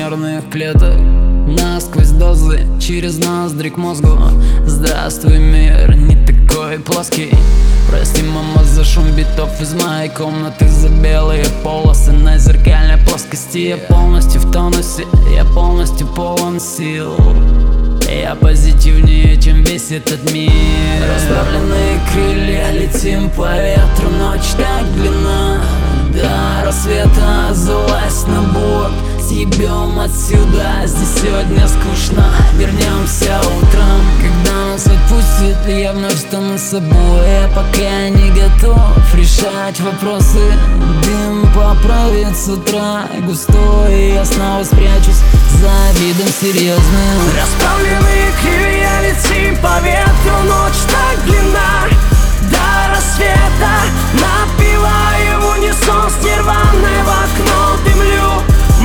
нервных клеток, насквозь дозы, через ноздри к мозгу. Здравствуй, мир, не такой плоский. Прости, мама, за шум битов из моей комнаты, за белые полосы на зеркальной плоскости. Я полностью в тонусе, я полностью полон сил. Я позитивнее, чем весь этот мир. Расправленные крылья, летим по ветру. Ночь так длинна, до рассвета залазь на борт. Съебем отсюда, здесь сегодня скучно. Вернемся утром, когда нас отпустят, я вновь стану собой. Я пока не готов решать вопросы. Дым поправит с утра густой, я снова спрячусь за видом серьезным. Расправленные крылья, летим по ветру. Ночь так длинна, до рассвета. Напиваю в унисон с нирваной, в окно дымлю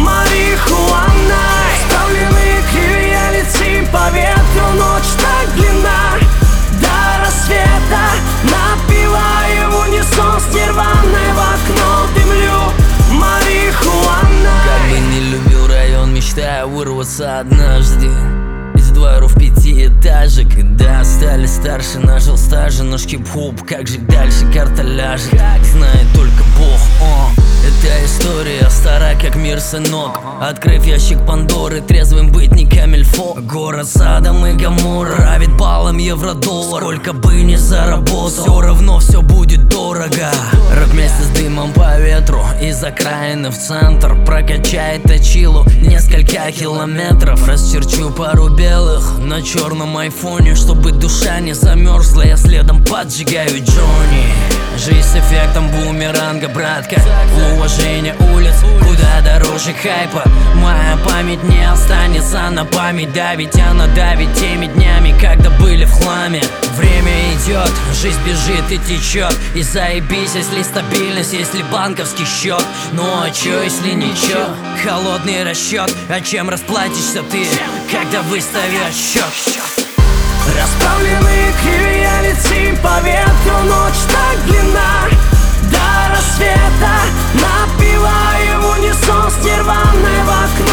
марихуаной. Расправленные крылья, летим по ветру. Ночь так длинна, до рассвета. Напиваю в унисон с нирваной, в окно дымлю марихуаной. Как бы не любил район, мечтаю вырваться однажды из дворов пятиэтажек. Когда стали старше, нажил стажа, наш хип-хоп, как же дальше карта ляжет, знает только Бог. Эта история стара, как мир, сынок. Открыв ящик Пандоры, трезвым быть не камильфо. Город Содом и Гоморра правит баллом евро-доллар. Сколько бы ни заработал, все равно все будет дорого. Рэп вместе с дымом по ветру, из окраины в центр. Прокачает точилу несколько километров. Расчерчу пару белых на черном айфоне, чтобы душа не замерзла. Я следом поджигаю Джонни. Жизнь с эффектом бумеранга, братка. В уважение улиц куда дороже хайпа. Моя память не останется на память. Давить она давит теми днями, когда были в хламе. Время идет, жизнь бежит и течет. И заебись, если стабильность, если банковский счет. Ну а чё, если ничего? Холодный расчет. А чем расплатишься ты, когда выставишь счет? Расправленные крылья, летим по ветру. Ночь так длинна, до рассвета. Напиваю в унисон с нирваной, в окно